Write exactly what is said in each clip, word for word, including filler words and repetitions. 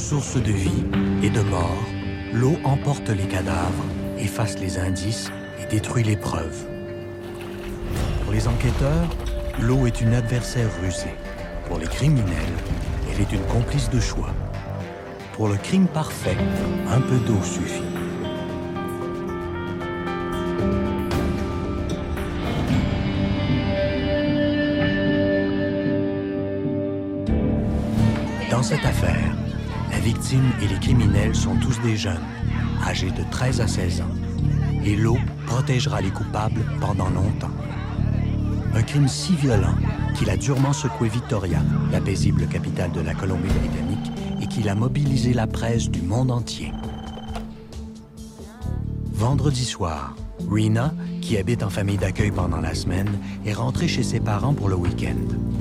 Source de vie et de mort, l'eau emporte les cadavres, efface les indices et détruit les preuves. Pour les enquêteurs, l'eau est une adversaire rusée. Pour les criminels, elle est une complice de choix. Pour le crime parfait, un peu d'eau suffit. Dans cette affaire, la victime et les criminels sont tous des jeunes, âgés de treize à seize ans. Et l'eau protégera les coupables pendant longtemps. Un crime si violent qu'il a durement secoué Victoria, la paisible capitale de la Colombie-Britannique, et qu'il a mobilisé la presse du monde entier. Vendredi soir, Rena, qui habite en famille d'accueil pendant la semaine, est rentrée chez ses parents pour le week-end.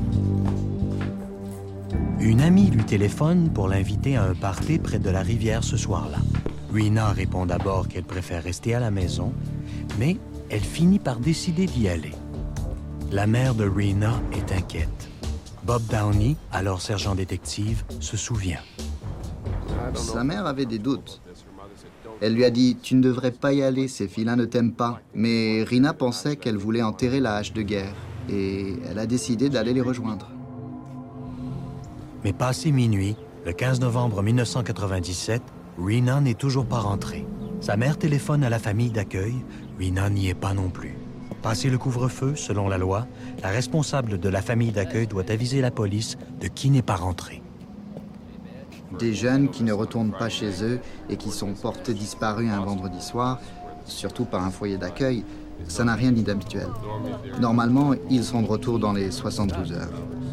Une amie lui téléphone pour l'inviter à un party près de la rivière ce soir-là. Rena répond d'abord qu'elle préfère rester à la maison, mais elle finit par décider d'y aller. La mère de Rena est inquiète. Bob Downey, alors sergent détective, se souvient. Sa mère avait des doutes. Elle lui a dit « Tu ne devrais pas y aller, ces filles-là ne t'aiment pas ». Mais Rena pensait qu'elle voulait enterrer la hache de guerre et elle a décidé d'aller les rejoindre. Mais passé minuit, le quinze novembre mille neuf cent quatre-vingt-dix-sept, Rena n'est toujours pas rentrée. Sa mère téléphone à la famille d'accueil. Rena n'y est pas non plus. Passé le couvre-feu, selon la loi, la responsable de la famille d'accueil doit aviser la police de qui n'est pas rentré. Des jeunes qui ne retournent pas chez eux et qui sont portés disparus un vendredi soir, surtout par un foyer d'accueil, ça n'a rien d'inhabituel. Normalement, ils sont de retour dans les soixante-douze heures.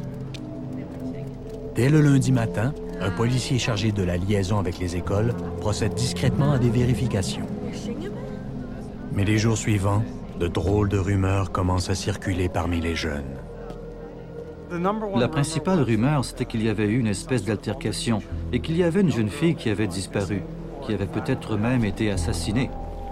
Dès le lundi matin, un policier chargé de la liaison avec les écoles procède discrètement à des vérifications. Mais les jours suivants, de drôles de rumeurs commencent à circuler parmi les jeunes. La principale rumeur, c'était qu'il y avait eu une espèce d'altercation et qu'il y avait une jeune fille qui avait disparu, qui avait peut-être même été assassinée.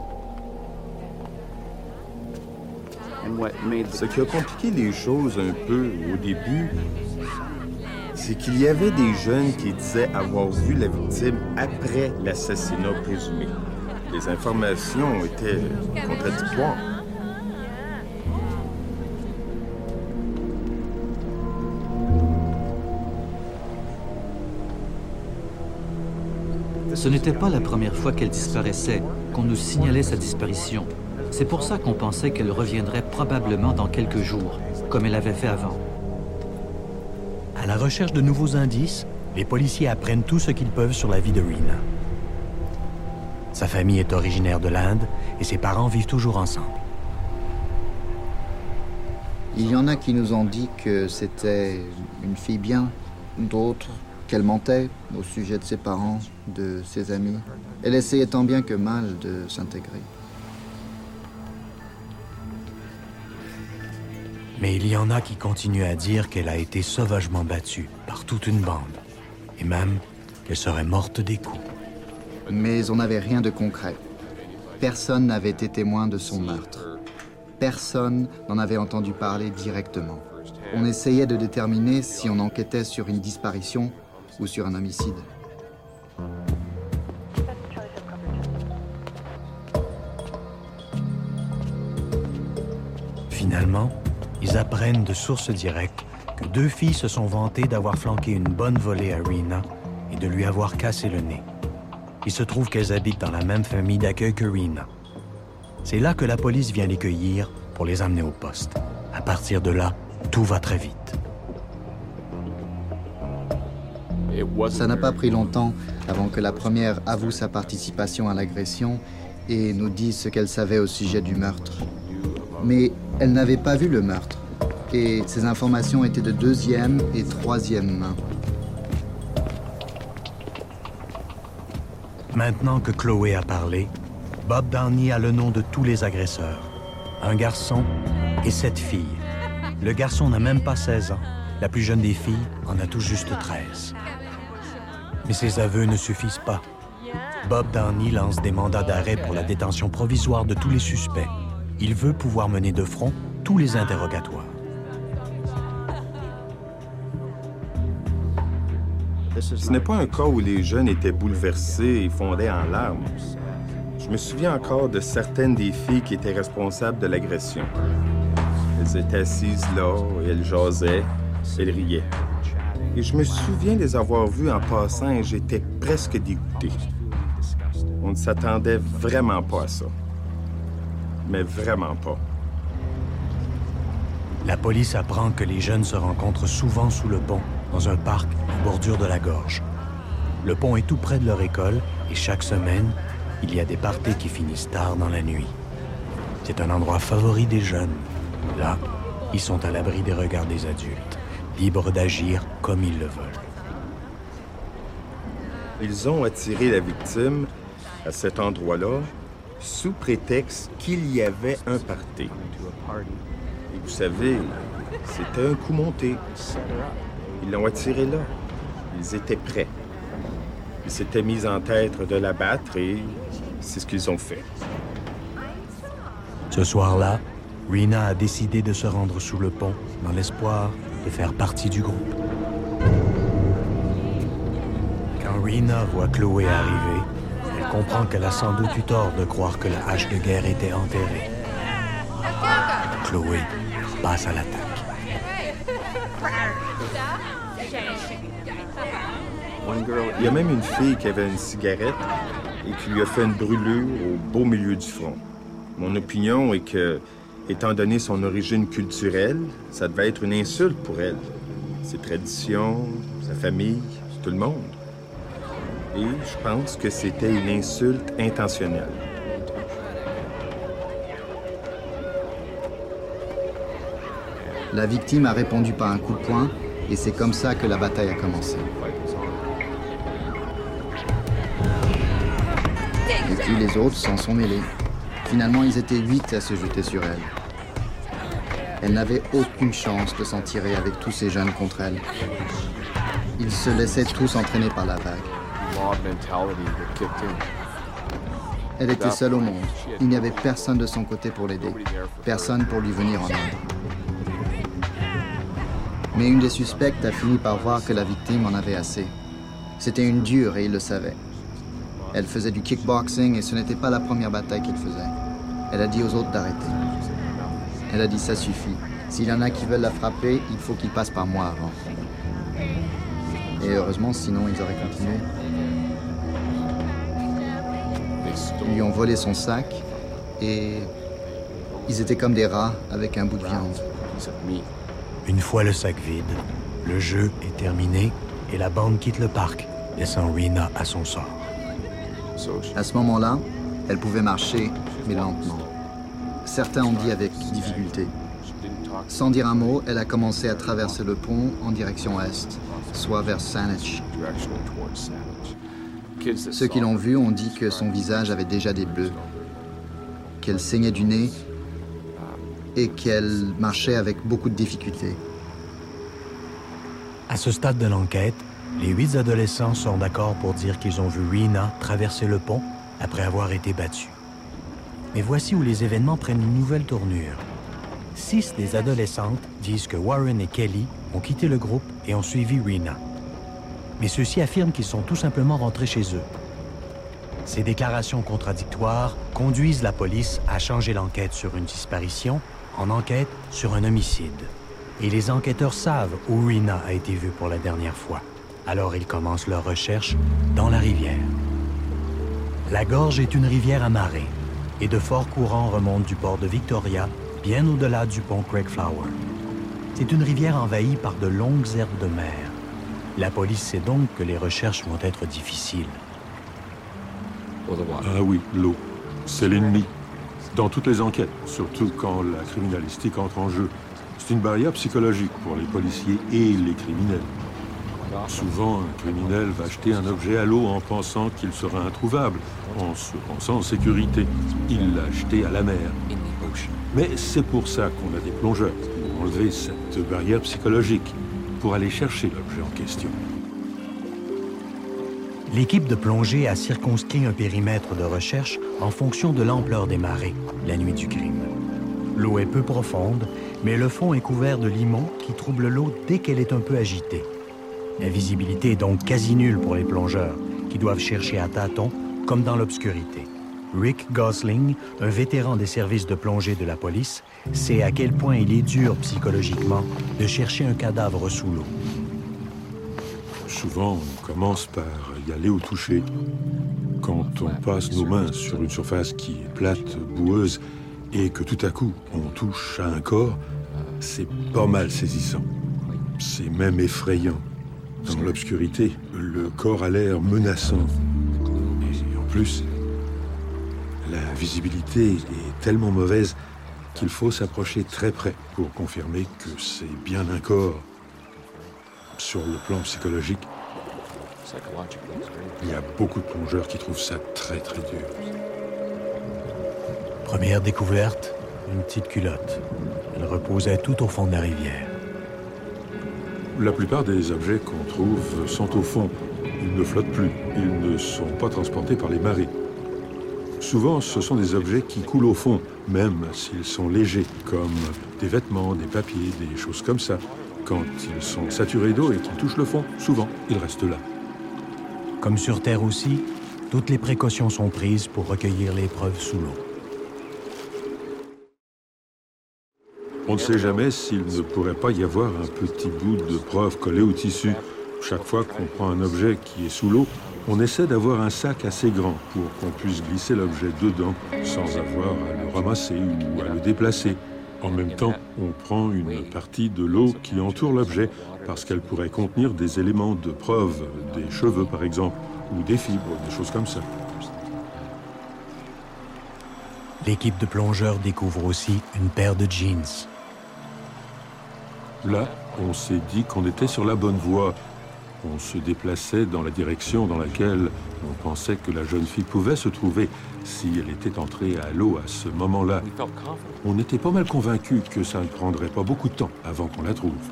Ce qui a compliqué les choses un peu au début, c'est qu'il y avait des jeunes qui disaient avoir vu la victime après l'assassinat présumé. Les informations étaient contradictoires. Ce n'était pas la première fois qu'elle disparaissait, qu'on nous signalait sa disparition. C'est pour ça qu'on pensait qu'elle reviendrait probablement dans quelques jours, comme elle avait fait avant. À la recherche de nouveaux indices, les policiers apprennent tout ce qu'ils peuvent sur la vie de Rena. Sa famille est originaire de l'Inde et ses parents vivent toujours ensemble. Il y en a qui nous ont dit que c'était une fille bien, d'autres qu'elle mentait au sujet de ses parents, de ses amis. Elle essayait tant bien que mal de s'intégrer. Mais il y en a qui continuent à dire qu'elle a été sauvagement battue par toute une bande, et même qu'elle serait morte des coups. Mais on n'avait rien de concret. Personne n'avait été témoin de son meurtre. Personne n'en avait entendu parler directement. On essayait de déterminer si on enquêtait sur une disparition ou sur un homicide. Finalement, ils apprennent de sources directes que deux filles se sont vantées d'avoir flanqué une bonne volée à Rena et de lui avoir cassé le nez. Il se trouve qu'elles habitent dans la même famille d'accueil que Rena. C'est là que la police vient les cueillir pour les amener au poste. À partir de là, tout va très vite. Ça n'a pas pris longtemps avant que la première avoue sa participation à l'agression et nous dise ce qu'elle savait au sujet du meurtre. Mais elle n'avait pas vu le meurtre et ces informations étaient de deuxième et troisième main. Maintenant que Chloé a parlé, Bob Downey a le nom de tous les agresseurs. Un garçon et sept filles. Le garçon n'a même pas seize ans. La plus jeune des filles en a tout juste treize. Mais ces aveux ne suffisent pas. Bob Downey lance des mandats d'arrêt pour la détention provisoire de tous les suspects. Il veut pouvoir mener de front tous les interrogatoires. Ce n'est pas un cas où les jeunes étaient bouleversés et fondaient en larmes. Je me souviens encore de certaines des filles qui étaient responsables de l'agression. Elles étaient assises là, et elles jasaient, elles riaient. Et je me souviens les avoir vues en passant et j'étais presque dégoûté. On ne s'attendait vraiment pas à ça. Mais vraiment pas. La police apprend que les jeunes se rencontrent souvent sous le pont, dans un parc en bordure de la gorge. Le pont est tout près de leur école et chaque semaine, il y a des parties qui finissent tard dans la nuit. C'est un endroit favori des jeunes. Là, ils sont à l'abri des regards des adultes, libres d'agir comme ils le veulent. Ils ont attiré la victime à cet endroit-là sous prétexte qu'il y avait un party. Et vous savez, c'était un coup monté. Ils l'ont attiré là. Ils étaient prêts. Ils s'étaient mis en tête de l'abattre et c'est ce qu'ils ont fait. Ce soir-là, Rena a décidé de se rendre sous le pont dans l'espoir de faire partie du groupe. Quand Rena voit Chloé arriver, elle comprend qu'elle a sans doute eu tort de croire que la hache de guerre était enterrée. Chloé passe à l'attaque. Il y a même une fille qui avait une cigarette et qui lui a fait une brûlure au beau milieu du front. Mon opinion est que, étant donné son origine culturelle, ça devait être une insulte pour elle. Ses traditions, sa famille, tout le monde. Et je pense que c'était une insulte intentionnelle. La victime a répondu par un coup de poing et c'est comme ça que la bataille a commencé. Et puis les autres s'en sont mêlés. Finalement, ils étaient huit à se jeter sur elle. Elle n'avait aucune chance de s'en tirer avec tous ces jeunes contre elle. Ils se laissaient tous entraîner par la vague. Elle était seule au monde. Il n'y avait personne de son côté pour l'aider. Personne pour lui venir en aide. Mais une des suspectes a fini par voir que la victime en avait assez. C'était une dure et il le savait. Elle faisait du kickboxing et ce n'était pas la première bataille qu'il faisait. Elle a dit aux autres d'arrêter. Elle a dit ça suffit. S'il y en a qui veulent la frapper, il faut qu'ils passent par moi avant. Et heureusement, sinon ils auraient continué. Ils lui ont volé son sac et ils étaient comme des rats avec un bout de viande. Une fois le sac vide, le jeu est terminé et la bande quitte le parc, laissant Rena à son sort. À ce moment-là, elle pouvait marcher, mais lentement. Certains ont dit avec difficulté. Sans dire un mot, elle a commencé à traverser le pont en direction est, soit vers Saanich. Ceux qui l'ont vue ont dit que son visage avait déjà des bleus, qu'elle saignait du nez et qu'elle marchait avec beaucoup de difficulté. À ce stade de l'enquête, les huit adolescents sont d'accord pour dire qu'ils ont vu Rena traverser le pont après avoir été battue. Mais voici où les événements prennent une nouvelle tournure. Six des adolescentes disent que Warren et Kelly ont quitté le groupe et ont suivi Rena. Mais ceux-ci affirment qu'ils sont tout simplement rentrés chez eux. Ces déclarations contradictoires conduisent la police à changer l'enquête sur une disparition en enquête sur un homicide. Et les enquêteurs savent où Rena a été vue pour la dernière fois. Alors ils commencent leur recherche dans la rivière. La gorge est une rivière amarrée et de forts courants remontent du port de Victoria bien au-delà du pont Craigflower. C'est une rivière envahie par de longues herbes de mer. La police sait donc que les recherches vont être difficiles. Ah oui, l'eau. C'est l'ennemi. Dans toutes les enquêtes, surtout quand la criminalistique entre en jeu. C'est une barrière psychologique pour les policiers et les criminels. Souvent, un criminel va jeter un objet à l'eau en pensant qu'il sera introuvable, en se pensant en sécurité. Il l'a jeté à la mer. Mais c'est pour ça qu'on a des plongeurs, pour enlever cette barrière psychologique, pour aller chercher l'objet en question. L'équipe de plongée a circonscrit un périmètre de recherche en fonction de l'ampleur des marées, la nuit du crime. L'eau est peu profonde, mais le fond est couvert de limons qui troublent l'eau dès qu'elle est un peu agitée. La visibilité est donc quasi nulle pour les plongeurs, qui doivent chercher à tâtons, comme dans l'obscurité. Rick Gosling, un vétéran des services de plongée de la police, sait à quel point il est dur psychologiquement de chercher un cadavre sous l'eau. Souvent, on commence par y aller au toucher. Quand on passe nos mains sur une surface qui est plate, boueuse, et que tout à coup, on touche à un corps, c'est pas mal saisissant. C'est même effrayant. Dans l'obscurité, le corps a l'air menaçant. Et en plus, la visibilité est tellement mauvaise qu'il faut s'approcher très près pour confirmer que c'est bien un corps. Sur le plan psychologique, il y a beaucoup de plongeurs qui trouvent ça très très dur. Première découverte, une petite culotte. Elle reposait tout au fond de la rivière. La plupart des objets qu'on trouve sont au fond. Ils ne flottent plus. Ils ne sont pas transportés par les marées. Souvent, ce sont des objets qui coulent au fond, même s'ils sont légers, comme des vêtements, des papiers, des choses comme ça. Quand ils sont saturés d'eau et qu'ils touchent le fond, souvent, ils restent là. Comme sur Terre aussi, toutes les précautions sont prises pour recueillir les preuves sous l'eau. On ne sait jamais s'il ne pourrait pas y avoir un petit bout de preuve collé au tissu. Chaque fois qu'on prend un objet qui est sous l'eau, on essaie d'avoir un sac assez grand pour qu'on puisse glisser l'objet dedans sans avoir à le ramasser ou à le déplacer. En même temps, on prend une partie de l'eau qui entoure l'objet parce qu'elle pourrait contenir des éléments de preuve, des cheveux par exemple, ou des fibres, des choses comme ça. L'équipe de plongeurs découvre aussi une paire de jeans. Là, on s'est dit qu'on était sur la bonne voie. On se déplaçait dans la direction dans laquelle on pensait que la jeune fille pouvait se trouver si elle était entrée à l'eau à ce moment-là. On était pas mal convaincus que ça ne prendrait pas beaucoup de temps avant qu'on la trouve.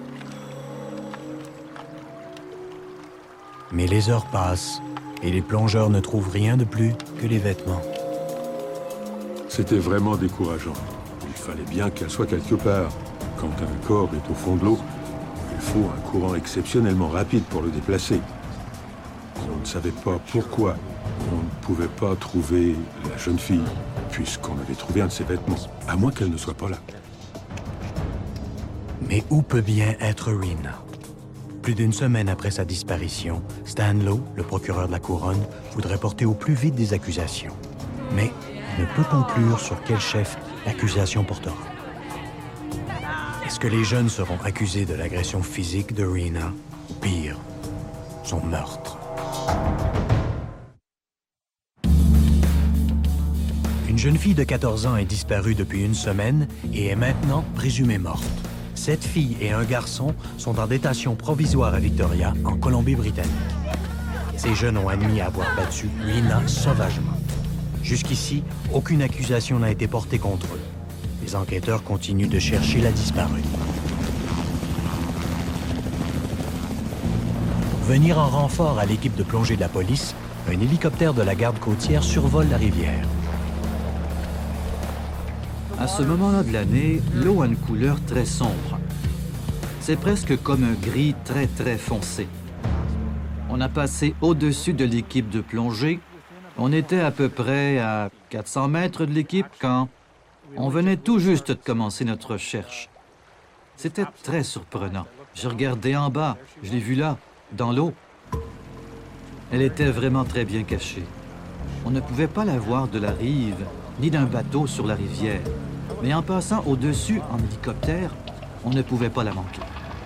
Mais les heures passent et les plongeurs ne trouvent rien de plus que les vêtements. C'était vraiment décourageant. Il fallait bien qu'elle soit quelque part. Quand un corps est au fond de l'eau, il faut un courant exceptionnellement rapide pour le déplacer. On ne savait pas pourquoi on ne pouvait pas trouver la jeune fille, puisqu'on avait trouvé un de ses vêtements, à moins qu'elle ne soit pas là. Mais où peut bien être Rena? Plus d'une semaine après sa disparition, Stan Lowe, le procureur de la Couronne, voudrait porter au plus vite des accusations. Mais il ne peut conclure sur quel chef l'accusation portera. Est-ce que les jeunes seront accusés de l'agression physique de Rena, ou pire, son meurtre? Une jeune fille de quatorze ans est disparue depuis une semaine et est maintenant présumée morte. Cette fille et un garçon sont en détention provisoire à Victoria, en Colombie-Britannique. Ces jeunes ont admis avoir battu Rena sauvagement. Jusqu'ici, aucune accusation n'a été portée contre eux. Les enquêteurs continuent de chercher la disparue. Pour venir en renfort à l'équipe de plongée de la police, un hélicoptère de la garde côtière survole la rivière. À ce moment-là de l'année, l'eau a une couleur très sombre. C'est presque comme un gris très très foncé. On a passé au-dessus de l'équipe de plongée. On était à peu près à quatre cents mètres de l'équipe quand on venait tout juste de commencer notre recherche. C'était très surprenant. Je regardais en bas, je l'ai vue là, dans l'eau. Elle était vraiment très bien cachée. On ne pouvait pas la voir de la rive, ni d'un bateau sur la rivière. Mais en passant au-dessus en hélicoptère, on ne pouvait pas la manquer.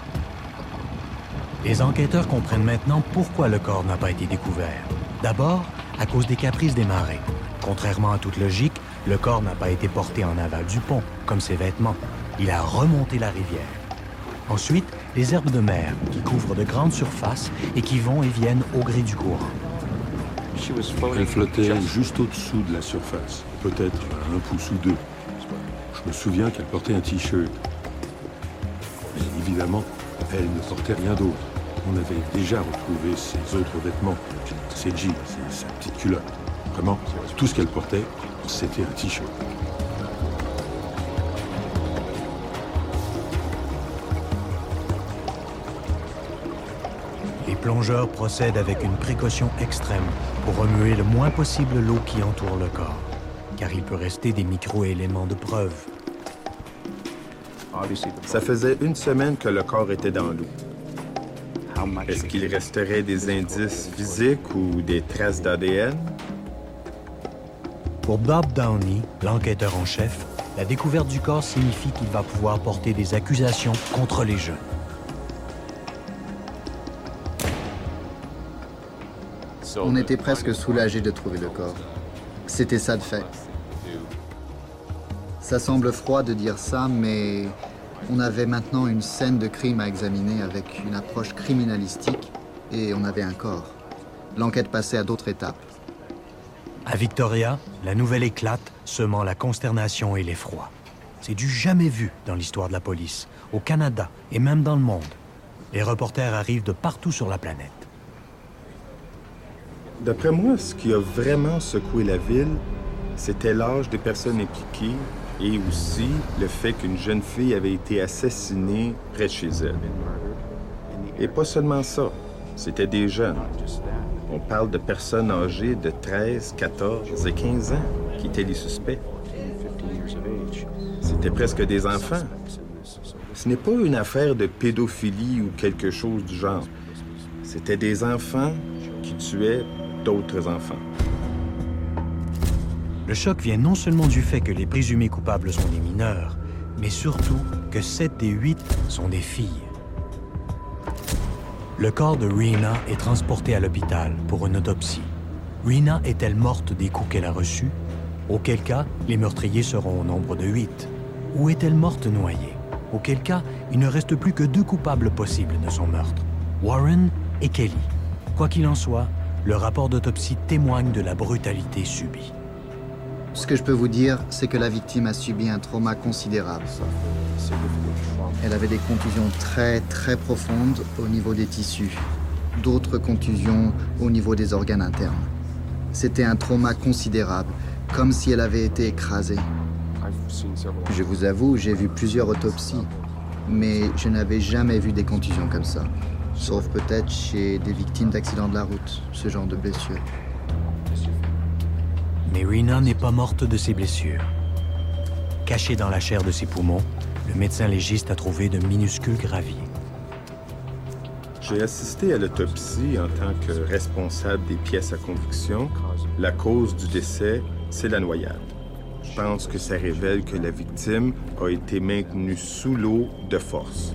Les enquêteurs comprennent maintenant pourquoi le corps n'a pas été découvert. D'abord, à cause des caprices des marées. Contrairement à toute logique, le corps n'a pas été porté en aval du pont, comme ses vêtements. Il a remonté la rivière. Ensuite, les herbes de mer, qui couvrent de grandes surfaces et qui vont et viennent au gré du courant. Elle flottait juste au-dessous de la surface, peut-être à un pouce ou deux. Je me souviens qu'elle portait un T-shirt. Mais évidemment, elle ne portait rien d'autre. On avait déjà retrouvé ses autres vêtements, ses jeans, sa petite culotte. Vraiment, tout ce qu'elle portait, c'était un T-shirt. plongeurs procèdent avec une précaution extrême pour remuer le moins possible l'eau qui entoure le corps, car il peut rester des micro-éléments de preuve. Ça faisait une semaine que le corps était dans l'eau. Est-ce qu'il resterait des indices physiques ou des traces d'A D N? Pour Bob Downey, l'enquêteur en chef, la découverte du corps signifie qu'il va pouvoir porter des accusations contre les jeunes. On était presque soulagés de trouver le corps. C'était ça de fait. Ça semble froid de dire ça, mais on avait maintenant une scène de crime à examiner avec une approche criminalistique et on avait un corps. L'enquête passait à d'autres étapes. À Victoria, la nouvelle éclate, semant la consternation et l'effroi. C'est du jamais vu dans l'histoire de la police, au Canada et même dans le monde. Les reporters arrivent de partout sur la planète. D'après moi, ce qui a vraiment secoué la ville, c'était l'âge des personnes impliquées et aussi le fait qu'une jeune fille avait été assassinée près de chez elle. Et pas seulement ça, c'était des jeunes. On parle de personnes âgées de treize, quatorze et quinze ans qui étaient les suspects. C'était presque des enfants. Ce n'est pas une affaire de pédophilie ou quelque chose du genre. C'était des enfants qui tuaient d'autres enfants. Le choc vient non seulement du fait que les présumés coupables sont des mineurs, mais surtout que sept des huit sont des filles. Le corps de Rena est transporté à l'hôpital pour une autopsie. Rena est-elle morte des coups qu'elle a reçus? Auquel cas, les meurtriers seront au nombre de huit. Ou est-elle morte noyée? Auquel cas, il ne reste plus que deux coupables possibles de son meurtre, Warren et Kelly. Quoi qu'il en soit, le rapport d'autopsie témoigne de la brutalité subie. Ce que je peux vous dire, c'est que la victime a subi un trauma considérable. Elle avait des contusions très, très profondes au niveau des tissus, d'autres contusions au niveau des organes internes. C'était un trauma considérable, comme si elle avait été écrasée. Je vous avoue, j'ai vu plusieurs autopsies, mais je n'avais jamais vu des contusions comme ça, sauf peut-être chez des victimes d'accidents de la route, ce genre de blessures. Mais Rena n'est pas morte de ses blessures. Cachée dans la chair de ses poumons, le médecin légiste a trouvé de minuscules graviers. J'ai assisté à l'autopsie en tant que responsable des pièces à conviction. La cause du décès, c'est la noyade. Je pense que ça révèle que la victime a été maintenue sous l'eau de force.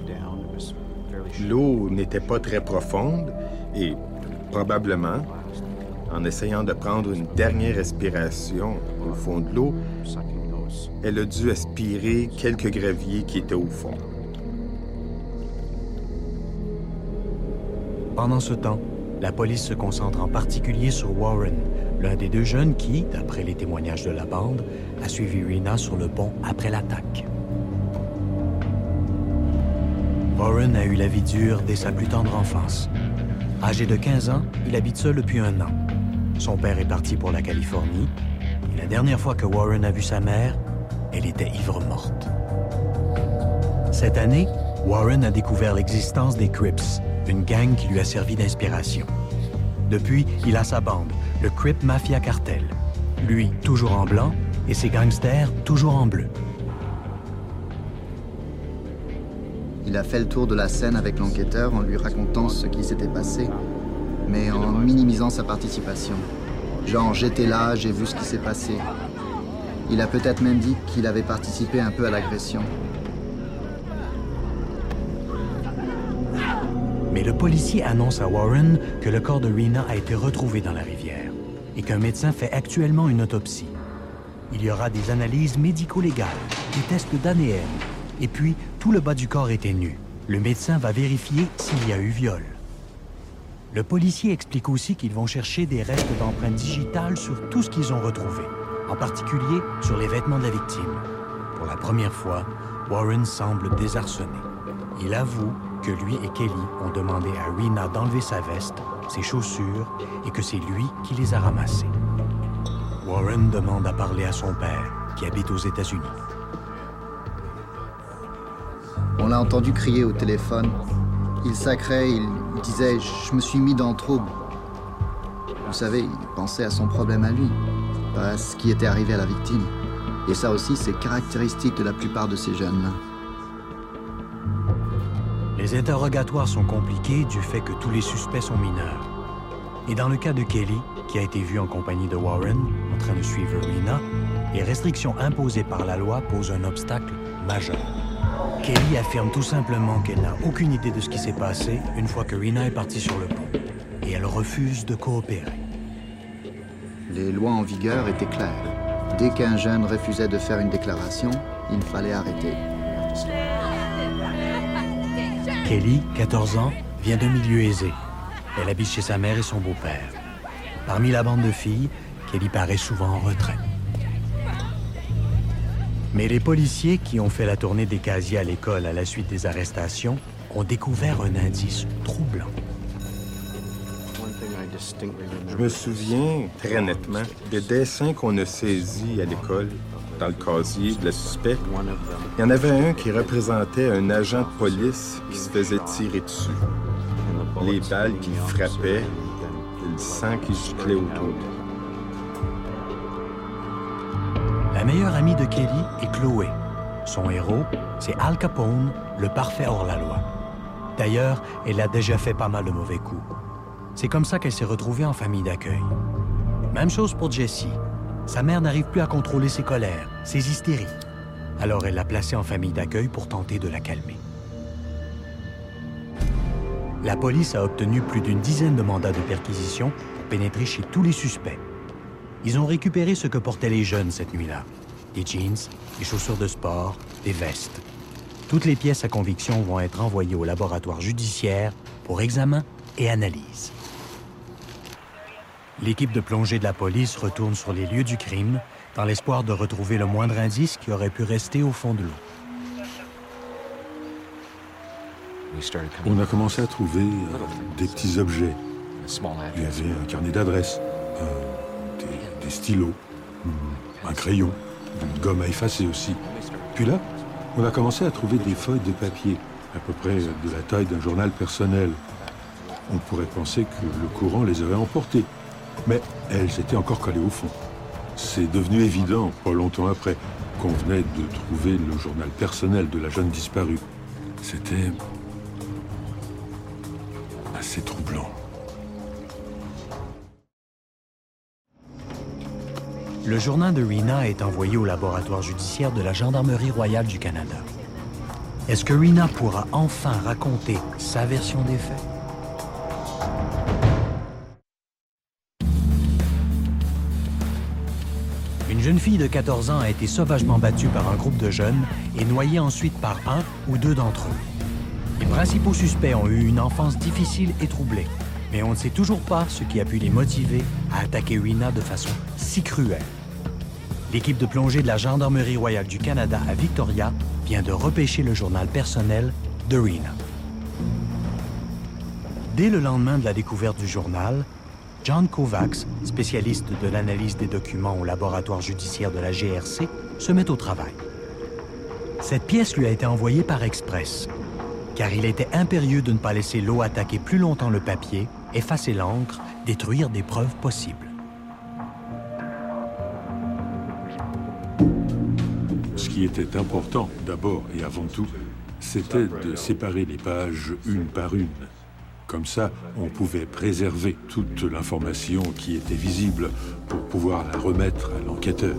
L'eau n'était pas très profonde et probablement, en essayant de prendre une dernière respiration au fond de l'eau, elle a dû aspirer quelques graviers qui étaient au fond. Pendant ce temps, la police se concentre en particulier sur Warren, l'un des deux jeunes qui, d'après les témoignages de la bande, a suivi Rena sur le pont après l'attaque. Warren a eu la vie dure dès sa plus tendre enfance. Âgé de quinze ans, il habite seul depuis un an. Son père est parti pour la Californie, et la dernière fois que Warren a vu sa mère, elle était ivre-morte. Cette année, Warren a découvert l'existence des Crips, une gang qui lui a servi d'inspiration. Depuis, il a sa bande, le Crip Mafia Cartel. Lui, toujours en blanc, et ses gangsters, toujours en bleu. Il a fait le tour de la scène avec l'enquêteur en lui racontant ce qui s'était passé, mais en minimisant sa participation. Genre, j'étais là, j'ai vu ce qui s'est passé. Il a peut-être même dit qu'il avait participé un peu à l'agression. Mais le policier annonce à Warren que le corps de Rena a été retrouvé dans la rivière et qu'un médecin fait actuellement une autopsie. Il y aura des analyses médico-légales, des tests d'A D N, et puis tout le bas du corps était nu. Le médecin va vérifier s'il y a eu viol. Le policier explique aussi qu'ils vont chercher des restes d'empreintes digitales sur tout ce qu'ils ont retrouvé, en particulier sur les vêtements de la victime. Pour la première fois, Warren semble désarçonné. Il avoue que lui et Kelly ont demandé à Rena d'enlever sa veste, ses chaussures, et que c'est lui qui les a ramassées. Warren demande à parler à son père, qui habite aux États-Unis. On l'a entendu crier au téléphone. Il sacrait, il disait « je me suis mis dans le trouble ». Vous savez, il pensait à son problème à lui, pas à ce qui était arrivé à la victime. Et ça aussi, c'est caractéristique de la plupart de ces jeunes-là. Les interrogatoires sont compliqués du fait que tous les suspects sont mineurs. Et dans le cas de Kelly, qui a été vu en compagnie de Warren, en train de suivre Rena, les restrictions imposées par la loi posent un obstacle majeur. Kelly affirme tout simplement qu'elle n'a aucune idée de ce qui s'est passé une fois que Rena est partie sur le pont. Et elle refuse de coopérer. Les lois en vigueur étaient claires. Dès qu'un jeune refusait de faire une déclaration, il fallait arrêter. Kelly, quatorze ans, vient d'un milieu aisé. Elle habite chez sa mère et son beau-père. Parmi la bande de filles, Kelly paraît souvent en retrait. Mais les policiers qui ont fait la tournée des casiers à l'école à la suite des arrestations ont découvert un indice troublant. Je me souviens très nettement des dessins qu'on a saisis à l'école, dans le casier de la suspecte. Il y en avait un qui représentait un agent de police qui se faisait tirer dessus. Les balles qui frappaient, et le sang qui giclait autour. La meilleure amie de Kelly est Chloé. Son héros, c'est Al Capone, le parfait hors-la-loi. D'ailleurs, elle a déjà fait pas mal de mauvais coups. C'est comme ça qu'elle s'est retrouvée en famille d'accueil. Même chose pour Jessie. Sa mère n'arrive plus à contrôler ses colères, ses hystéries. Alors elle l'a placée en famille d'accueil pour tenter de la calmer. La police a obtenu plus d'une dizaine de mandats de perquisition pour pénétrer chez tous les suspects. Ils ont récupéré ce que portaient les jeunes cette nuit-là. Des jeans, des chaussures de sport, des vestes. Toutes les pièces à conviction vont être envoyées au laboratoire judiciaire pour examen et analyse. L'équipe de plongée de la police retourne sur les lieux du crime dans l'espoir de retrouver le moindre indice qui aurait pu rester au fond de l'eau. On a commencé à trouver euh, des petits objets. Il y avait un carnet d'adresses, euh, des, des stylos, un crayon, une gomme à effacer aussi. Puis là, on a commencé à trouver des feuilles de papier, à peu près de la taille d'un journal personnel. On pourrait penser que le courant les avait emportées, mais elles étaient encore collées au fond. C'est devenu évident, pas longtemps après, qu'on venait de trouver le journal personnel de la jeune disparue. C'était assez troublant. Le journal de Rena est envoyé au laboratoire judiciaire de la Gendarmerie royale du Canada. Est-ce que Rena pourra enfin raconter sa version des faits? Une jeune fille de quatorze ans a été sauvagement battue par un groupe de jeunes et noyée ensuite par un ou deux d'entre eux. Les principaux suspects ont eu une enfance difficile et troublée, mais on ne sait toujours pas ce qui a pu les motiver à attaquer Rena de façon si cruelle. L'équipe de plongée de la Gendarmerie royale du Canada à Victoria vient de repêcher le journal personnel de Rena. Dès le lendemain de la découverte du journal, John Kovacs, spécialiste de l'analyse des documents au laboratoire judiciaire de la G R C, se met au travail. Cette pièce lui a été envoyée par express, car il était impérieux de ne pas laisser l'eau attaquer plus longtemps le papier, effacer l'encre, détruire des preuves possibles. Ce qui était important, d'abord et avant tout, c'était de séparer les pages une par une. Comme ça, on pouvait préserver toute l'information qui était visible pour pouvoir la remettre à l'enquêteur.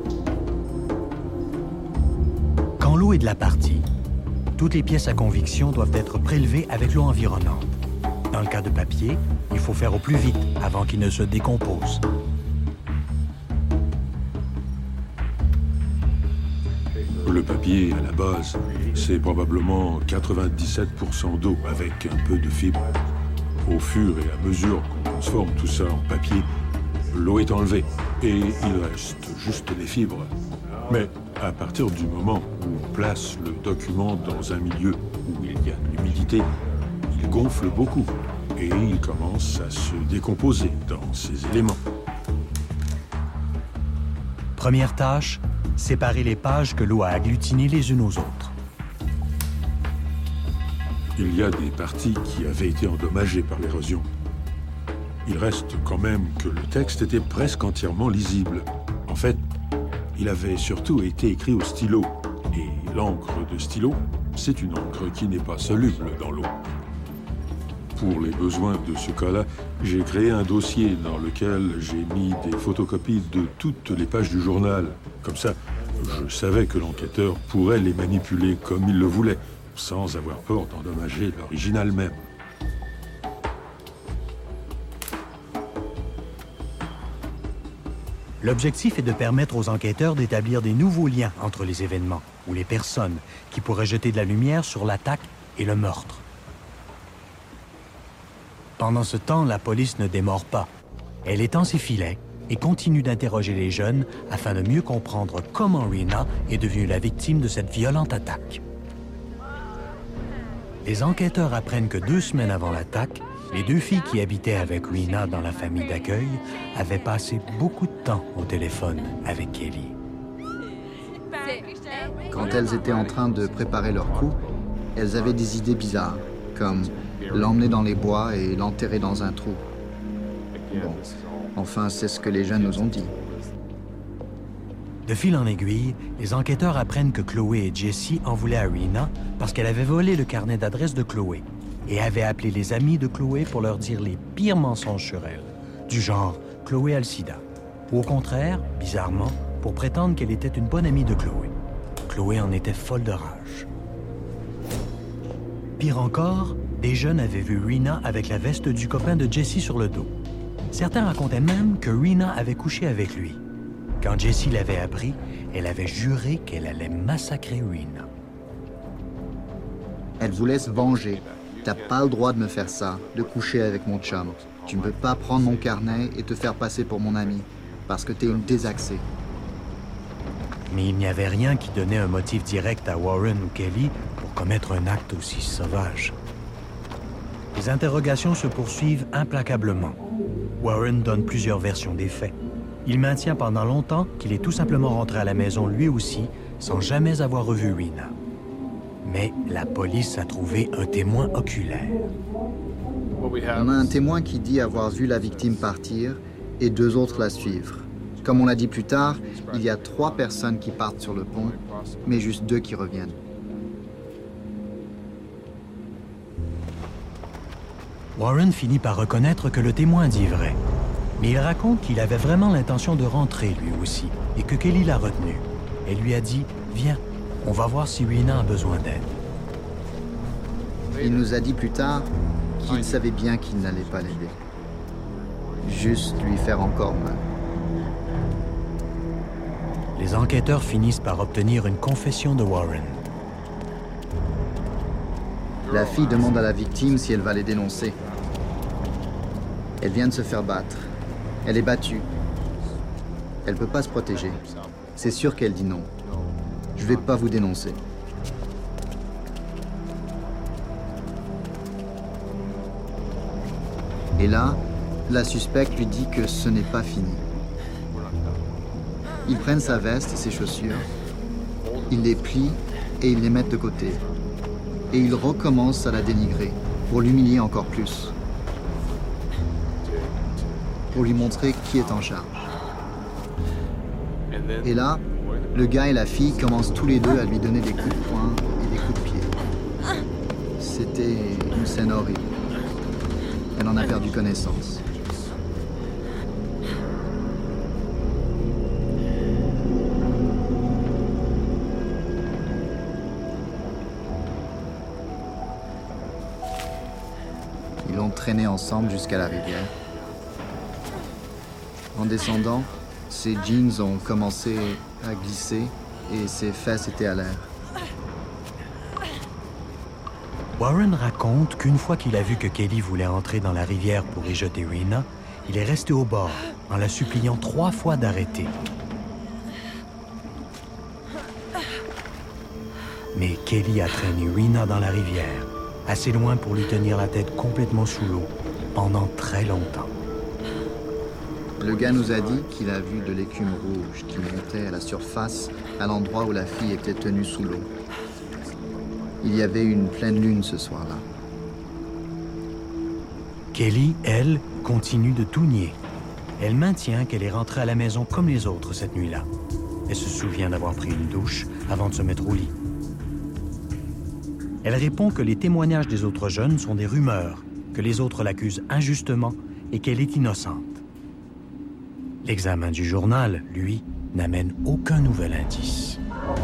Quand l'eau est de la partie, toutes les pièces à conviction doivent être prélevées avec l'eau environnante. Dans le cas de papier, il faut faire au plus vite avant qu'il ne se décompose. Le papier, à la base, c'est probablement quatre-vingt-dix-sept pour cent d'eau avec un peu de fibre. Au fur et à mesure qu'on transforme tout ça en papier, l'eau est enlevée et il reste juste les fibres. Mais à partir du moment où on place le document dans un milieu où il y a de l'humidité, il gonfle beaucoup et il commence à se décomposer dans ses éléments. Première tâche, séparer les pages que l'eau a agglutinées les unes aux autres. Il y a des parties qui avaient été endommagées par l'érosion. Il reste quand même que le texte était presque entièrement lisible. En fait, il avait surtout été écrit au stylo. Et l'encre de stylo, c'est une encre qui n'est pas soluble dans l'eau. Pour les besoins de ce cas-là, j'ai créé un dossier dans lequel j'ai mis des photocopies de toutes les pages du journal. Comme ça, je savais que l'enquêteur pourrait les manipuler comme il le voulait, sans avoir peur d'endommager l'original même. L'objectif est de permettre aux enquêteurs d'établir des nouveaux liens entre les événements ou les personnes qui pourraient jeter de la lumière sur l'attaque et le meurtre. Pendant ce temps, la police ne démord pas. Elle étend ses filets et continue d'interroger les jeunes afin de mieux comprendre comment Rena est devenue la victime de cette violente attaque. Les enquêteurs apprennent que deux semaines avant l'attaque, les deux filles qui habitaient avec Rena dans la famille d'accueil avaient passé beaucoup de temps au téléphone avec Kelly. Quand elles étaient en train de préparer leur coup, elles avaient des idées bizarres, comme l'emmener dans les bois et l'enterrer dans un trou. Bon, enfin, c'est ce que les jeunes nous ont dit. De fil en aiguille, les enquêteurs apprennent que Chloé et Jessie en voulaient à Rena parce qu'elle avait volé le carnet d'adresse de Chloé et avait appelé les amis de Chloé pour leur dire les pires mensonges sur elle, du genre Chloé a le sida. Ou au contraire, bizarrement, pour prétendre qu'elle était une bonne amie de Chloé. Chloé en était folle de rage. Pire encore, des jeunes avaient vu Rena avec la veste du copain de Jessie sur le dos. Certains racontaient même que Rena avait couché avec lui. Quand Jessie l'avait appris, elle avait juré qu'elle allait massacrer Rena. Elle voulait se venger. T'as pas le droit de me faire ça, de coucher avec mon chum. Tu ne peux pas prendre mon carnet et te faire passer pour mon ami, parce que t'es une désaxée. Mais il n'y avait rien qui donnait un motif direct à Warren ou Kelly pour commettre un acte aussi sauvage. Les interrogations se poursuivent implacablement. Warren donne plusieurs versions des faits. Il maintient pendant longtemps qu'il est tout simplement rentré à la maison lui aussi, sans jamais avoir revu Rena. Mais la police a trouvé un témoin oculaire. On a un témoin qui dit avoir vu la victime partir et deux autres la suivre. Comme on l'a dit plus tard, il y a trois personnes qui partent sur le pont, mais juste deux qui reviennent. Warren finit par reconnaître que le témoin dit vrai. Mais il raconte qu'il avait vraiment l'intention de rentrer lui aussi et que Kelly l'a retenu. Elle lui a dit « Viens, on va voir si Rena a besoin d'aide. » Il nous a dit plus tard qu'il savait bien qu'il n'allait pas l'aider. Juste lui faire encore mal. Les enquêteurs finissent par obtenir une confession de Warren. La fille demande à la victime si elle va les dénoncer. Elle vient de se faire battre. Elle est battue. Elle ne peut pas se protéger. C'est sûr qu'elle dit non. Je ne vais pas vous dénoncer. Et là, la suspecte lui dit que ce n'est pas fini. Ils prennent sa veste et ses chaussures, ils les plient et ils les mettent de côté. Et ils recommencent à la dénigrer, pour l'humilier encore plus. Pour lui montrer qui est en charge. Et là, le gars et la fille commencent tous les deux à lui donner des coups de poing et des coups de pied. C'était une scène horrible. Elle en a perdu connaissance. Ils l'ont traîné ensemble jusqu'à la rivière. En descendant, ses jeans ont commencé à glisser et ses fesses étaient à l'air. Warren raconte qu'une fois qu'il a vu que Kelly voulait entrer dans la rivière pour y jeter Rena, il est resté au bord, en la suppliant trois fois d'arrêter. Mais Kelly a traîné Rena dans la rivière, assez loin pour lui tenir la tête complètement sous l'eau, pendant très longtemps. Le gars nous a dit qu'il a vu de l'écume rouge qui montait à la surface à l'endroit où la fille était tenue sous l'eau. Il y avait une pleine lune ce soir-là. Kelly, elle, continue de tout nier. Elle maintient qu'elle est rentrée à la maison comme les autres cette nuit-là. Elle se souvient d'avoir pris une douche avant de se mettre au lit. Elle répond que les témoignages des autres jeunes sont des rumeurs, que les autres l'accusent injustement et qu'elle est innocente. L'examen du journal, lui, n'amène aucun nouvel indice.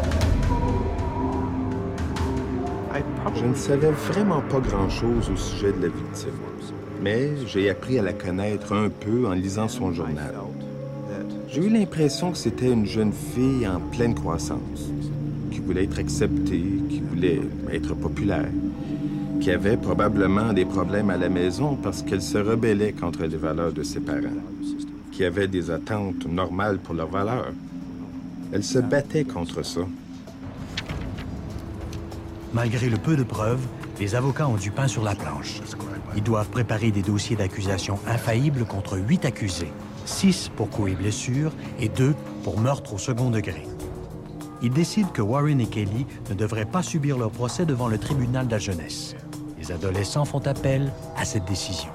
Je ne savais vraiment pas grand-chose au sujet de la victime, mais j'ai appris à la connaître un peu en lisant son journal. J'ai eu l'impression que c'était une jeune fille en pleine croissance, qui voulait être acceptée, qui voulait être populaire, qui avait probablement des problèmes à la maison parce qu'elle se rebellait contre les valeurs de ses parents, qui avait des attentes normales pour leurs valeurs. Elle se battait contre ça. Malgré le peu de preuves, les avocats ont du pain sur la planche. Ils doivent préparer des dossiers d'accusation infaillibles contre huit accusés, six pour coups et blessures et deux pour meurtre au second degré. Ils décident que Warren et Kelly ne devraient pas subir leur procès devant le tribunal de la jeunesse. Les adolescents font appel à cette décision.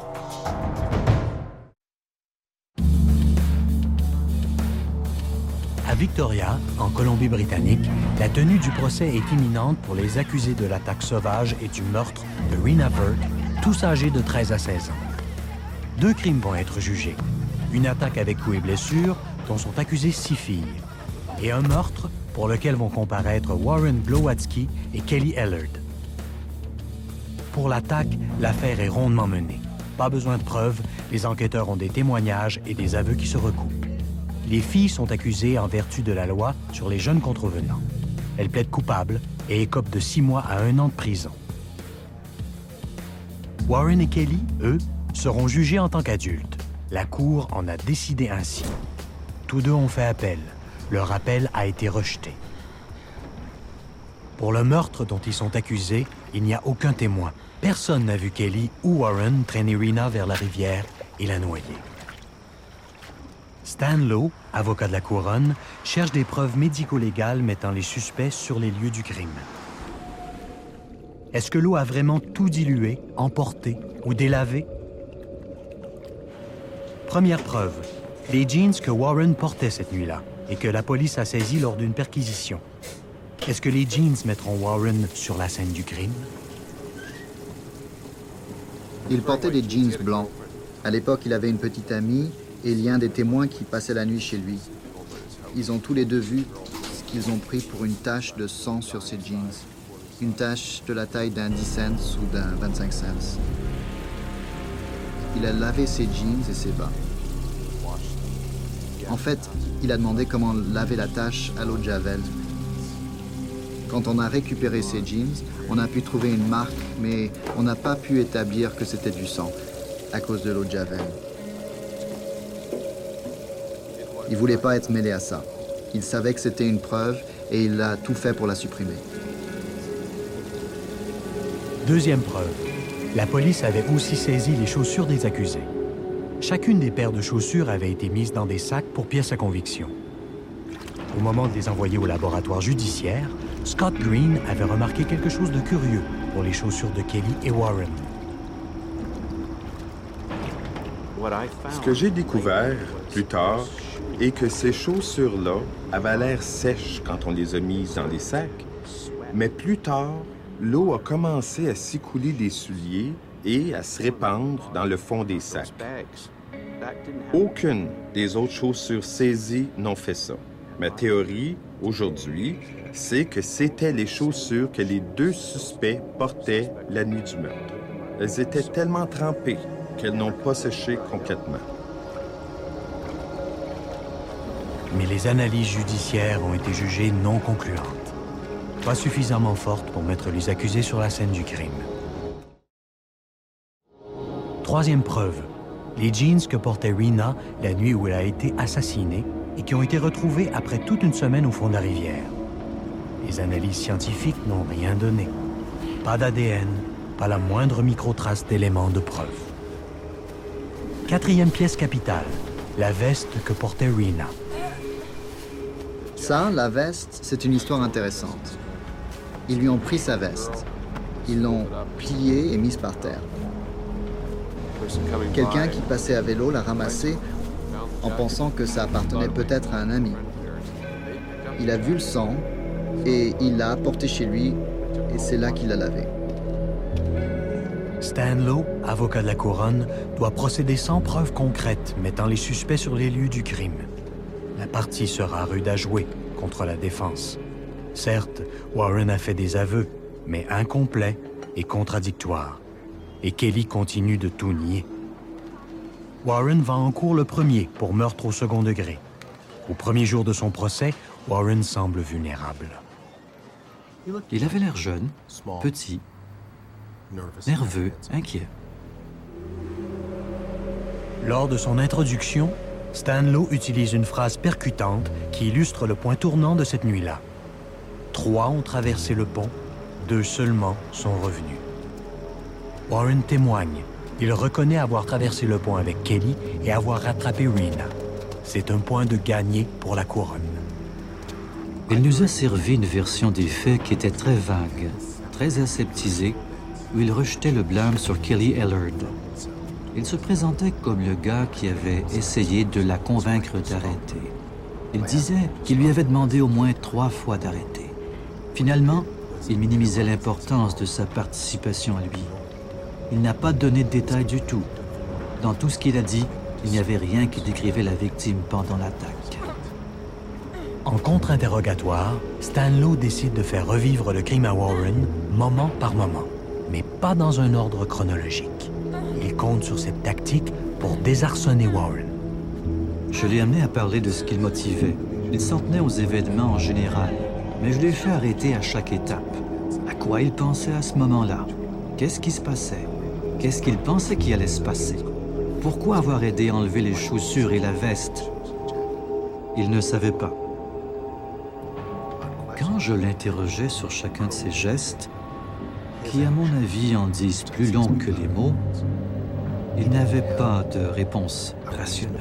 À Victoria, en Colombie-Britannique, la tenue du procès est imminente pour les accusés de l'attaque sauvage et du meurtre de Rena Burke, tous âgés de treize à seize ans. Deux crimes vont être jugés. Une attaque avec coups et blessures, dont sont accusées six filles, et un meurtre pour lequel vont comparaître Warren Glowatsky et Kelly Ellard. Pour l'attaque, l'affaire est rondement menée. Pas besoin de preuves, les enquêteurs ont des témoignages et des aveux qui se recoupent. Les filles sont accusées en vertu de la loi sur les jeunes contrevenants. Elles plaident coupables et écopent de six mois à un an de prison. Warren et Kelly, eux, seront jugés en tant qu'adultes. La Cour en a décidé ainsi. Tous deux ont fait appel. Leur appel a été rejeté. Pour le meurtre dont ils sont accusés, il n'y a aucun témoin. Personne n'a vu Kelly ou Warren traîner Rena vers la rivière et la noyer. Stan Lowe, avocat de la Couronne, cherche des preuves médico-légales mettant les suspects sur les lieux du crime. Est-ce que l'eau a vraiment tout dilué, emporté ou délavé? Première preuve, les jeans que Warren portait cette nuit-là et que la police a saisis lors d'une perquisition. Est-ce que les jeans mettront Warren sur la scène du crime? Il portait des jeans blancs. À l'époque, il avait une petite amie et il y a un des témoins qui passait la nuit chez lui. Ils ont tous les deux vu ce qu'ils ont pris pour une tache de sang sur ses jeans. Une tache de la taille d'un dix cents ou d'un vingt-cinq cents. Il a lavé ses jeans et ses bas. En fait, il a demandé comment laver la tache à l'eau de Javel. Quand on a récupéré ses jeans, on a pu trouver une marque, mais on n'a pas pu établir que c'était du sang à cause de l'eau de Javel. Il ne voulait pas être mêlé à ça. Il savait que c'était une preuve et il a tout fait pour la supprimer. Deuxième preuve. La police avait aussi saisi les chaussures des accusés. Chacune des paires de chaussures avait été mise dans des sacs pour pièce à conviction. Au moment de les envoyer au laboratoire judiciaire, Scott Green avait remarqué quelque chose de curieux pour les chaussures de Kelly et Warren. Ce que j'ai découvert plus tard est que ces chaussures-là avaient l'air sèches quand on les a mises dans les sacs, mais plus tard, l'eau a commencé à s'écouler des souliers et à se répandre dans le fond des sacs. Aucune des autres chaussures saisies n'ont fait ça. Ma théorie, aujourd'hui, c'est que c'était les chaussures que les deux suspects portaient la nuit du meurtre. Elles étaient tellement trempées qu'elles n'ont pas séché complètement. Mais les analyses judiciaires ont été jugées non concluantes. Pas suffisamment fortes pour mettre les accusés sur la scène du crime. Troisième preuve, les jeans que portait Rena la nuit où elle a été assassinée et qui ont été retrouvés après toute une semaine au fond de la rivière. Les analyses scientifiques n'ont rien donné. Pas d'A D N, pas la moindre microtrace d'éléments de preuve. Quatrième pièce capitale, la veste que portait Rena. Ça, la veste, c'est une histoire intéressante. Ils lui ont pris sa veste. Ils l'ont pliée et mise par terre. Quelqu'un qui passait à vélo l'a ramassée en pensant que ça appartenait peut-être à un ami. Il a vu le sang et il l'a apporté chez lui et c'est là qu'il l'a lavée. Stan Lowe, avocat de la couronne, doit procéder sans preuve concrète mettant les suspects sur les lieux du crime. La partie sera rude à jouer contre la défense. Certes, Warren a fait des aveux, mais incomplets et contradictoires. Et Kelly continue de tout nier. Warren va en cours le premier pour meurtre au second degré. Au premier jour de son procès, Warren semble vulnérable. Il avait l'air jeune, petit, nerveux, inquiet. Lors de son introduction, Stan Lowe utilise une phrase percutante qui illustre le point tournant de cette nuit-là. Trois ont traversé le pont, deux seulement sont revenus. Warren témoigne. Il reconnaît avoir traversé le pont avec Kelly et avoir rattrapé Rena. C'est un point de gagné pour la couronne. Il nous a servi une version des faits qui était très vague, très aseptisée, où il rejetait le blâme sur Kelly Ellard. Il se présentait comme le gars qui avait essayé de la convaincre d'arrêter. Il disait qu'il lui avait demandé au moins trois fois d'arrêter. Finalement, il minimisait l'importance de sa participation à lui. Il n'a pas donné de détails du tout. Dans tout ce qu'il a dit, il n'y avait rien qui décrivait la victime pendant l'attaque. En contre-interrogatoire, Stan Lowe décide de faire revivre le crime à Warren, moment par moment, mais pas dans un ordre chronologique. Il compte sur cette tactique pour désarçonner Warren. Je l'ai amené à parler de ce qu'il motivait. Il s'en tenait aux événements en général, mais je l'ai fait arrêter à chaque étape. À quoi il pensait à ce moment-là? Qu'est-ce qui se passait? Qu'est-ce qu'il pensait qui allait se passer? Pourquoi avoir aidé à enlever les chaussures et la veste? Il ne savait pas. Quand je l'interrogeais sur chacun de ses gestes, qui à mon avis en disent plus long que les mots, il n'avait pas de réponse rationnelle.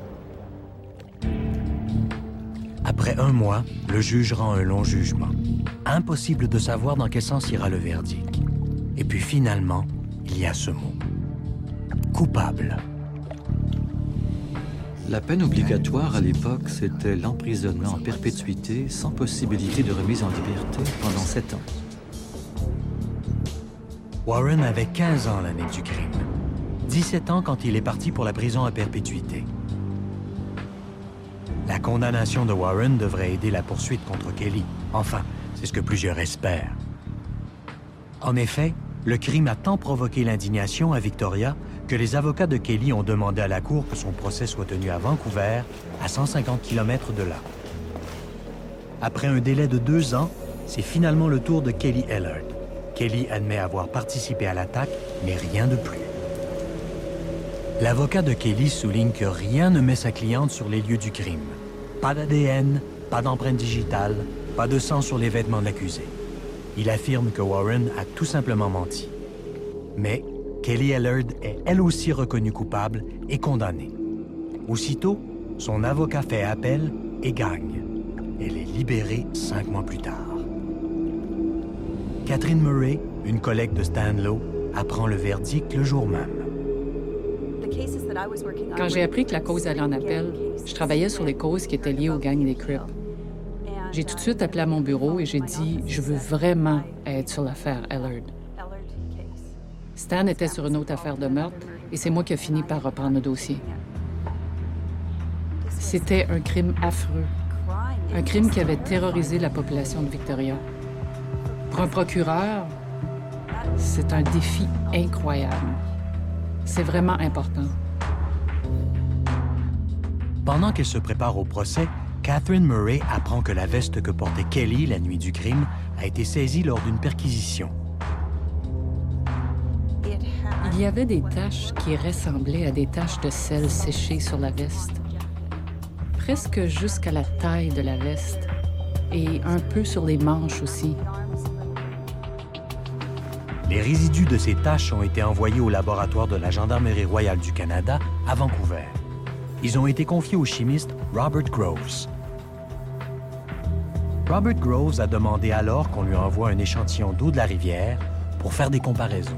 Après un mois, le juge rend un long jugement. Impossible de savoir dans quel sens ira le verdict. Et puis finalement, il y a ce mot. Coupable. La peine obligatoire à l'époque, c'était l'emprisonnement en perpétuité sans possibilité de remise en liberté pendant sept ans. Warren avait quinze ans l'année du crime. dix-sept ans quand il est parti pour la prison à perpétuité. La condamnation de Warren devrait aider la poursuite contre Kelly. Enfin, c'est ce que plusieurs espèrent. En effet, le crime a tant provoqué l'indignation à Victoria que les avocats de Kelly ont demandé à la Cour que son procès soit tenu à Vancouver, à cent cinquante kilomètres de là. Après un délai de deux ans, c'est finalement le tour de Kelly Ellard. Kelly admet avoir participé à l'attaque, mais rien de plus. L'avocat de Kelly souligne que rien ne met sa cliente sur les lieux du crime. Pas d'A D N, pas d'empreinte digitale, pas de sang sur les vêtements de l'accusé. Il affirme que Warren a tout simplement menti. Mais Kelly Ellard est elle aussi reconnue coupable et condamnée. Aussitôt, son avocat fait appel et gagne. Elle est libérée cinq mois plus tard. Catherine Murray, une collègue de Stan Lowe, apprend le verdict le jour même. Quand j'ai appris que la cause allait en appel, je travaillais sur les causes qui étaient liées aux gangs des Crips. J'ai tout de suite appelé à mon bureau et j'ai dit « Je veux vraiment être sur l'affaire Ellard ». Stan était sur une autre affaire de meurtre et c'est moi qui ai fini par reprendre le dossier. C'était un crime affreux, un crime qui avait terrorisé la population de Victoria. Pour un procureur, c'est un défi incroyable. C'est vraiment important. Pendant qu'elle se prépare au procès, Catherine Murray apprend que la veste que portait Kelly la nuit du crime a été saisie lors d'une perquisition. Il y avait des taches qui ressemblaient à des taches de sel séchées sur la veste, presque jusqu'à la taille de la veste et un peu sur les manches aussi. Les résidus de ces taches ont été envoyés au laboratoire de la Gendarmerie royale du Canada à Vancouver. Ils ont été confiés au chimiste Robert Groves. Robert Groves a demandé alors qu'on lui envoie un échantillon d'eau de la rivière pour faire des comparaisons.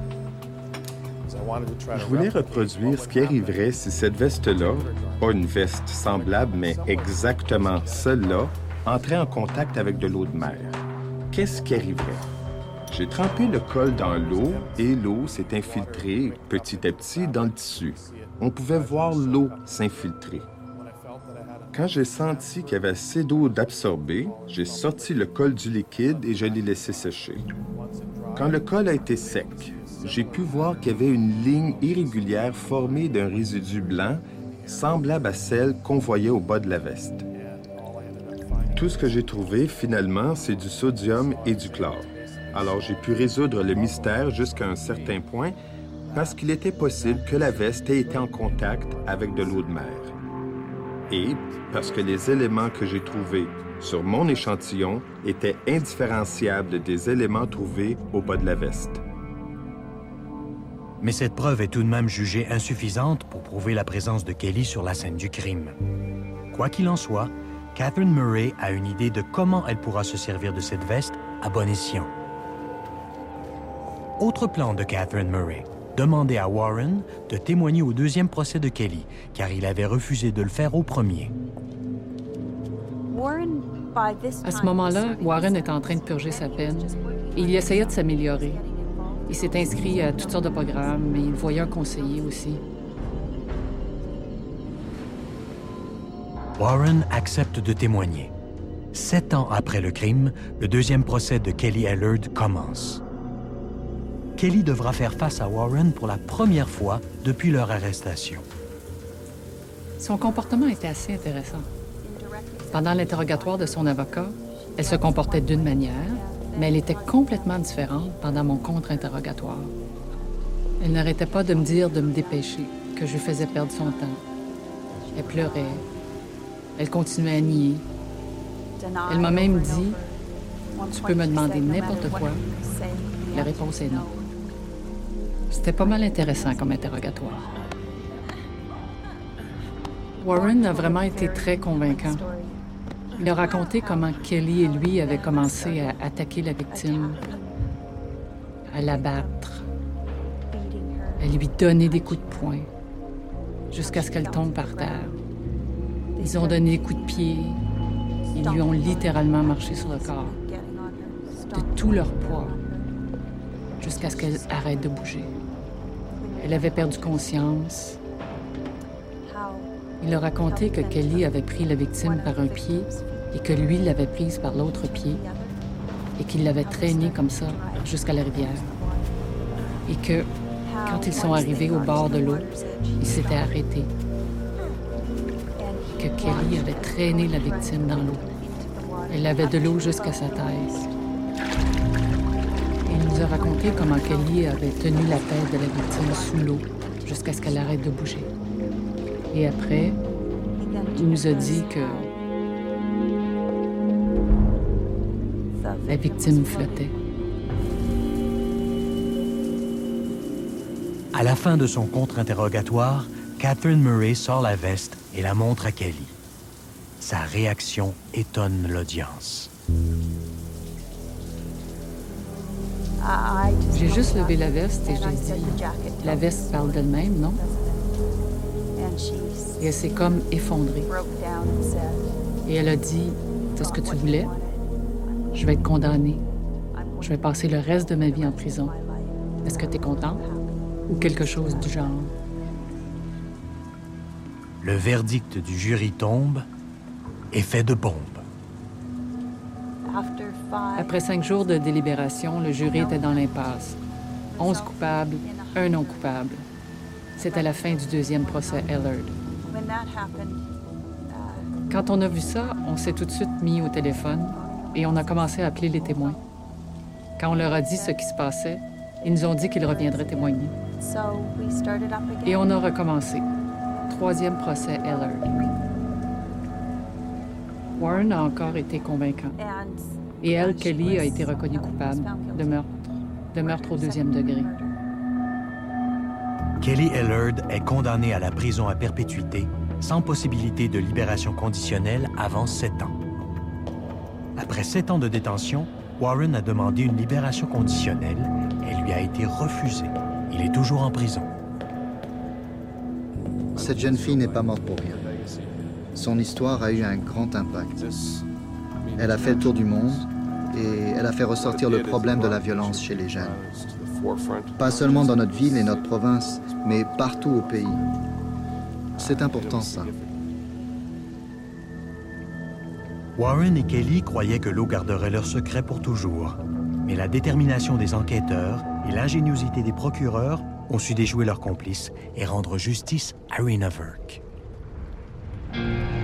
Je voulais reproduire ce qui arriverait si cette veste-là, pas une veste semblable, mais exactement celle-là, entrait en contact avec de l'eau de mer. Qu'est-ce qui arriverait? J'ai trempé le col dans l'eau et l'eau s'est infiltrée petit à petit dans le tissu. On pouvait voir l'eau s'infiltrer. Quand j'ai senti qu'il y avait assez d'eau d'absorber, j'ai sorti le col du liquide et je l'ai laissé sécher. Quand le col a été sec, j'ai pu voir qu'il y avait une ligne irrégulière formée d'un résidu blanc semblable à celle qu'on voyait au bas de la veste. Tout ce que j'ai trouvé, finalement, c'est du sodium et du chlore. Alors, j'ai pu résoudre le mystère jusqu'à un certain point parce qu'il était possible que la veste ait été en contact avec de l'eau de mer. Et parce que les éléments que j'ai trouvés sur mon échantillon étaient indifférenciables des éléments trouvés au bas de la veste. Mais cette preuve est tout de même jugée insuffisante pour prouver la présence de Kelly sur la scène du crime. Quoi qu'il en soit, Catherine Murray a une idée de comment elle pourra se servir de cette veste à bon escient. Autre plan de Catherine Murray, demander à Warren de témoigner au deuxième procès de Kelly, car il avait refusé de le faire au premier. À ce moment-là, Warren était en train de purger sa peine et il essayait de s'améliorer. Il s'est inscrit à toutes sortes de programmes, mais il voyait un conseiller aussi. Warren accepte de témoigner. Sept ans après le crime, le deuxième procès de Kelly Ellard commence. Kelly devra faire face à Warren pour la première fois depuis leur arrestation. Son comportement était assez intéressant. Pendant l'interrogatoire de son avocat, elle se comportait d'une manière, mais elle était complètement différente pendant mon contre-interrogatoire. Elle n'arrêtait pas de me dire de me dépêcher, que je faisais perdre son temps. Elle pleurait. Elle continuait à nier. Elle m'a même dit « Tu peux me demander n'importe quoi. La réponse est non. » C'était pas mal intéressant comme interrogatoire. Warren a vraiment été très convaincant. Il a raconté comment Kelly et lui avaient commencé à attaquer la victime, à l'abattre, à lui donner des coups de poing, jusqu'à ce qu'elle tombe par terre. Ils ont donné des coups de pied, ils lui ont littéralement marché sur le corps, de tout leur poids, jusqu'à ce qu'elle arrête de bouger. Elle avait perdu conscience. Il a raconté que Kelly avait pris la victime par un pied et que lui l'avait prise par l'autre pied et qu'il l'avait traînée comme ça jusqu'à la rivière. Et que, quand ils sont arrivés au bord de l'eau, il s'était arrêté. Que Kelly avait traîné la victime dans l'eau. Elle avait de l'eau jusqu'à sa taille. Il nous a raconté comment Kelly avait tenu la tête de la victime sous l'eau jusqu'à ce qu'elle arrête de bouger. Et après, il nous a dit que la victime flottait. À la fin de son contre-interrogatoire, Catherine Murray sort la veste et la montre à Kelly. Sa réaction étonne l'audience. J'ai juste levé la veste et j'ai dit « La veste parle d'elle-même, non? » Et elle s'est comme effondrée. Et elle a dit « C'est ce que tu voulais? Je vais être condamnée. Je vais passer le reste de ma vie en prison. Est-ce que tu es content? » Ou quelque chose du genre. Le verdict du jury tombe, effet de bombe. Après cinq jours de délibération, le jury était dans l'impasse. Onze coupables, un non coupable. C'était la fin du deuxième procès Ellard. Quand on a vu ça, on s'est tout de suite mis au téléphone et on a commencé à appeler les témoins. Quand on leur a dit ce qui se passait, ils nous ont dit qu'ils reviendraient témoigner. Et on a recommencé. Troisième procès Ellard. Warren a encore été convaincant. Et elle, Kelly, a été reconnue coupable de meurtre, de meurtre au deuxième degré. Kelly Ellard est condamnée à la prison à perpétuité, sans possibilité de libération conditionnelle avant sept ans. Après sept ans de détention, Warren a demandé une libération conditionnelle. Elle lui a été refusée. Il est toujours en prison. Cette jeune fille n'est pas morte pour rien. Son histoire a eu un grand impact. Elle a fait le tour du monde et elle a fait ressortir le problème de la violence chez les jeunes. Pas seulement dans notre ville et notre province, mais partout au pays. C'est important, ça. Warren et Kelly croyaient que l'eau garderait leur secret pour toujours. Mais la détermination des enquêteurs et l'ingéniosité des procureurs ont su déjouer leurs complices et rendre justice à Rena Verk.